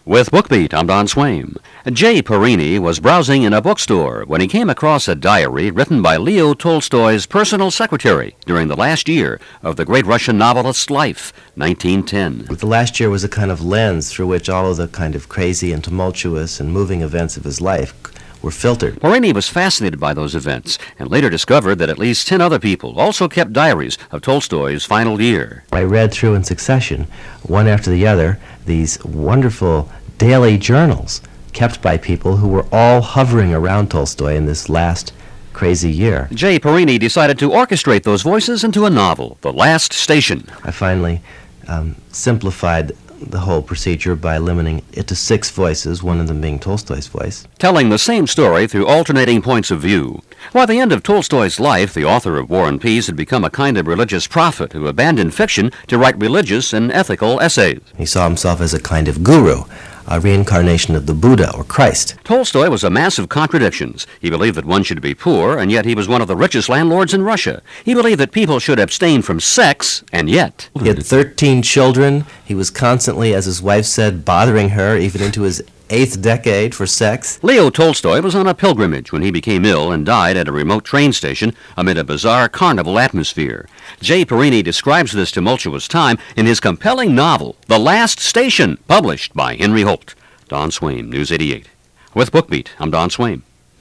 With BookBeat, I'm Don Swaim. Jay Perini was browsing in a bookstore when he came across a diary written by Leo Tolstoy's personal secretary during the last year of the great Russian novelist's life, 1910. The last year was a kind of lens through which all of the kind of crazy and tumultuous and moving events of his life were filtered. Perini was fascinated by those events and later discovered that at least 10 other people also kept diaries of Tolstoy's final year. I read through in succession, one after the other, these wonderful daily journals kept by people who were all hovering around Tolstoy in this last crazy year. Jay Perini decided to orchestrate those voices into a novel, The Last Station. I finally simplified the whole procedure by limiting it to 6 voices, one of them being Tolstoy's voice. Telling the same story through alternating points of view. By the end of Tolstoy's life, the author of War and Peace had become a kind of religious prophet who abandoned fiction to write religious and ethical essays. He saw himself as a kind of guru, a reincarnation of the Buddha or Christ. Tolstoy was a mass of contradictions. He believed that one should be poor, and yet he was one of the richest landlords in Russia. He believed that people should abstain from sex, and yet... He had 13 children. He was constantly, as his wife said, bothering her, even into his 8th decade, for sex. Leo Tolstoy was on a pilgrimage when he became ill and died at a remote train station amid a bizarre carnival atmosphere. Jay Perini describes this tumultuous time in his compelling novel, The Last Station, published by Henry Holt. Don Swaim, News 88. With BookBeat, I'm Don Swaim.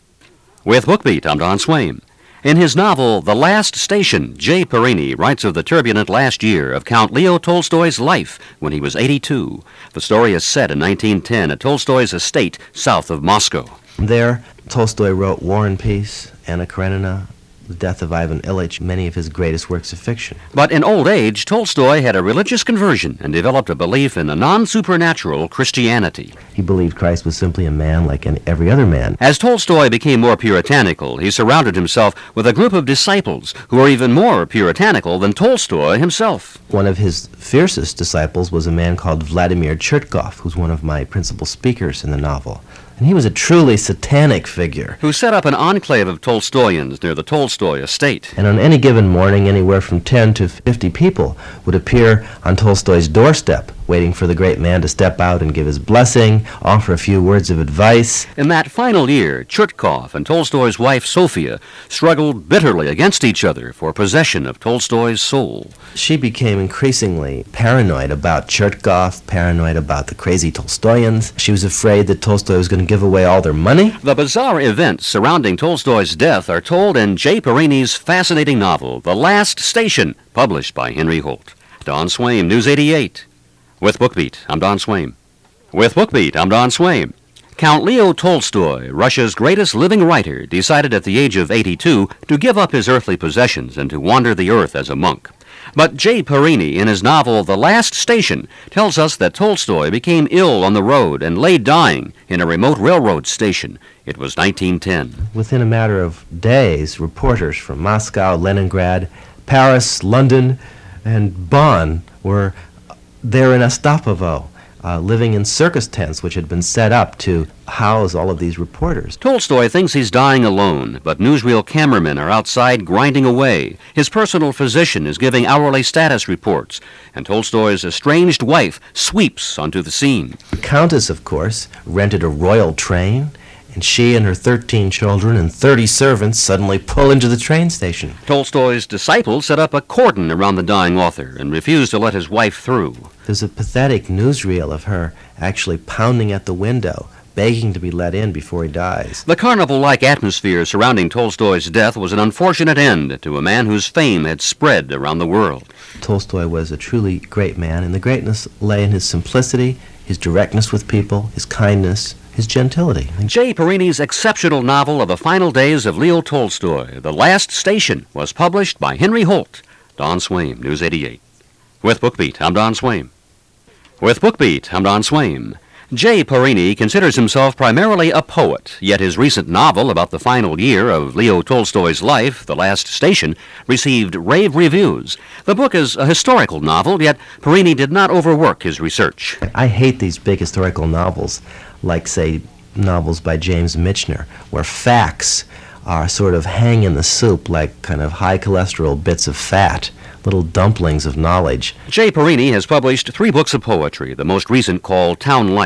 With BookBeat, I'm Don Swaim. In his novel, The Last Station, Jay Perini writes of the turbulent last year of Count Leo Tolstoy's life when he was 82. The story is set in 1910 at Tolstoy's estate south of Moscow. There, Tolstoy wrote War and Peace, Anna Karenina, The Death of Ivan Ilyich, many of his greatest works of fiction. But in old age, Tolstoy had a religious conversion and developed a belief in a non-supernatural Christianity. He believed Christ was simply a man like every other man. As Tolstoy became more puritanical, he surrounded himself with a group of disciples who were even more puritanical than Tolstoy himself. One of his fiercest disciples was a man called Vladimir Chertkov, who's one of my principal speakers in the novel. And he was a truly satanic figure. Who set up an enclave of Tolstoyans near the Tolstoy estate. And on any given morning, anywhere from 10 to 50 people would appear on Tolstoy's doorstep, waiting for the great man to step out and give his blessing, offer a few words of advice. In that final year, Chertkov and Tolstoy's wife, Sophia, struggled bitterly against each other for possession of Tolstoy's soul. She became increasingly paranoid about Chertkov, paranoid about the crazy Tolstoyans. She was afraid that Tolstoy was going to give away all their money. The bizarre events surrounding Tolstoy's death are told in Jay Perini's fascinating novel, The Last Station, published by Henry Holt. Don Swaim, News 88. With BookBeat, I'm Don Swaim. With BookBeat, I'm Don Swaim. Count Leo Tolstoy, Russia's greatest living writer, decided at the age of 82 to give up his earthly possessions and to wander the earth as a monk. But Jay Perini, in his novel The Last Station, tells us that Tolstoy became ill on the road and lay dying in a remote railroad station. It was 1910. Within a matter of days, reporters from Moscow, Leningrad, Paris, London, and Bonn were there in Ostapovo, living in circus tents which had been set up to house all of these reporters. Tolstoy thinks he's dying alone, but newsreel cameramen are outside grinding away. His personal physician is giving hourly status reports, and Tolstoy's estranged wife sweeps onto the scene. The Countess, of course, rented a royal train, and she and her 13 children and 30 servants suddenly pull into the train station. Tolstoy's disciples set up a cordon around the dying author and refused to let his wife through. There's a pathetic newsreel of her actually pounding at the window, begging to be let in before he dies. The carnival-like atmosphere surrounding Tolstoy's death was an unfortunate end to a man whose fame had spread around the world. Tolstoy was a truly great man, and the greatness lay in his simplicity, his directness with people, his kindness, his gentility. Jay Perini's exceptional novel of the final days of Leo Tolstoy, The Last Station, was published by Henry Holt. Don Swaim, News 88. With BookBeat, I'm Don Swaim. With BookBeat, I'm Don Swaim. Jay Perini considers himself primarily a poet, yet his recent novel about the final year of Leo Tolstoy's life, The Last Station, received rave reviews. The book is a historical novel, yet Perini did not overwork his research. I hate these big historical novels, like, say, novels by James Michener, where facts are sort of hang in the soup like kind of high cholesterol bits of fat, little dumplings of knowledge. Jay Perini has published 3 books of poetry, the most recent called Town Life.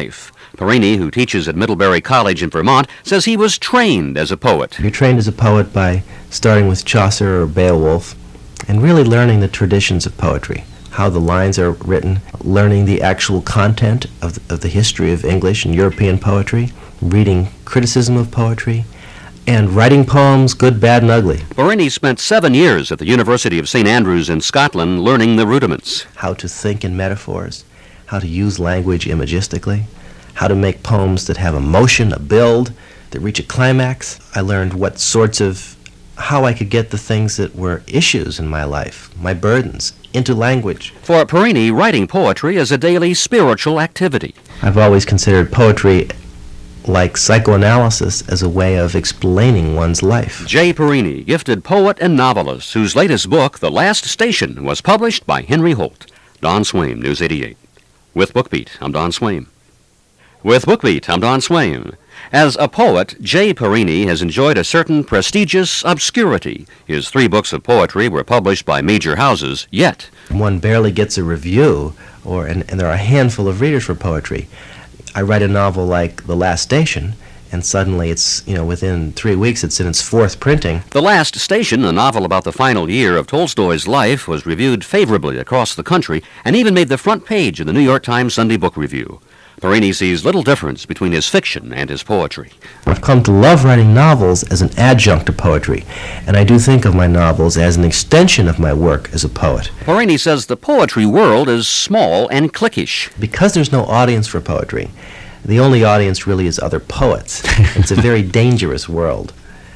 Perini, who teaches at Middlebury College in Vermont, says he was trained as a poet. You're trained as a poet by starting with Chaucer or Beowulf and really learning the traditions of poetry, how the lines are written, learning the actual content of the history of English and European poetry, reading criticism of poetry, and writing poems, good, bad, and ugly. Perini spent 7 years at the University of St. Andrews in Scotland learning the rudiments. How to think in metaphors, how to use language imagistically, how to make poems that have emotion, a build, that reach a climax. I learned how I could get the things that were issues in my life, my burdens, into language. For Perini, writing poetry is a daily spiritual activity. I've always considered poetry like psychoanalysis as a way of explaining one's life. J. Perini, gifted poet and novelist, whose latest book, The Last Station, was published by Henry Holt. Don Swaim, News 88. With BookBeat, I'm Don Swaim. With BookBeat, I'm Don Swaim. As a poet, J. Perini has enjoyed a certain prestigious obscurity. His 3 books of poetry were published by major houses, yet one barely gets a review, and there are a handful of readers for poetry. I write a novel like The Last Station, and suddenly it's, within 3 weeks it's in its 4th printing. The Last Station, a novel about the final year of Tolstoy's life, was reviewed favorably across the country and even made the front page of the New York Times Sunday Book Review. Perini sees little difference between his fiction and his poetry. I've come to love writing novels as an adjunct to poetry, and I do think of my novels as an extension of my work as a poet. Perini says the poetry world is small and cliquish. Because there's no audience for poetry, the only audience really is other poets. It's a very dangerous world.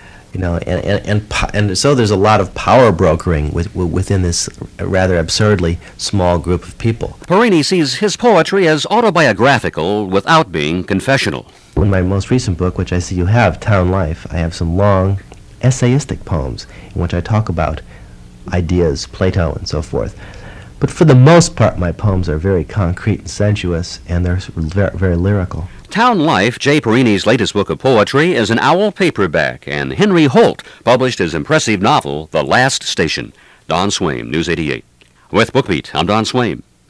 And so there's a lot of power brokering within this rather absurdly small group of people. Perini sees his poetry as autobiographical without being confessional. In my most recent book, which I see you have, Town Life, I have some long essayistic poems in which I talk about ideas, Plato, and so forth. But for the most part, my poems are very concrete and sensuous, and they're very, very lyrical. Town Life, J. Perini's latest book of poetry, is an owl paperback, and Henry Holt published his impressive novel, The Last Station. Don Swaim, News 88. With BookBeat, I'm Don Swaim.